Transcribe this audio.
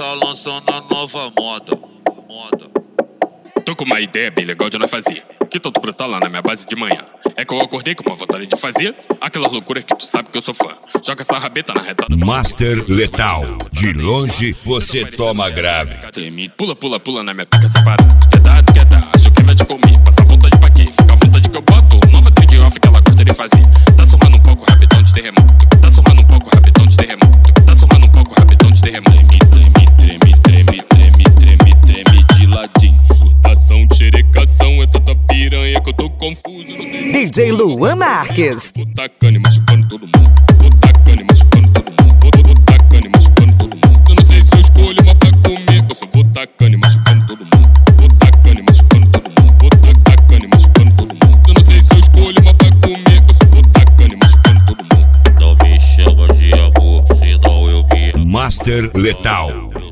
tá lançando a nova moda. Tô com uma ideia bem legal de nós fazer. Que todo brotar lá na minha base de manhã. É que eu acordei com uma vontade de fazer aquela loucura que tu sabe que eu sou fã. Joga essa rabeta na retada. Master Letal. De longe você toma grave. Treme, pula, pula, pula na minha pica essa parada. Tu quer dar, acho que vai te comer. Passa vontade pra quê? Fica à vontade que eu boto. Nova trick off que ela gosta de fazer. Tá surrando um pouco, rapidão de terremoto. Tá surrando um pouco, rapidão de terremoto. Tá surrando um pouco, rapidão de terremoto. Treme de ladinho. Surtação, xerecação, é tanta piranha que eu tô confuso. DJ Luan Marques. Vou tacando e machucando todo mundo. Vou tacando e machucando todo mundo. Vou tacando e machucando todo mundo. Eu não sei se eu escolho uma pra comer. Eu só vou tacando e machucando todo mundo. Vou tacando e machucando todo mundo. Vou tacando e machucando todo mundo. Eu não sei se eu escolho uma pra comer. Eu só vou tacando e machucando todo mundo. Não me chama de amor, senão eu me... Master Letal.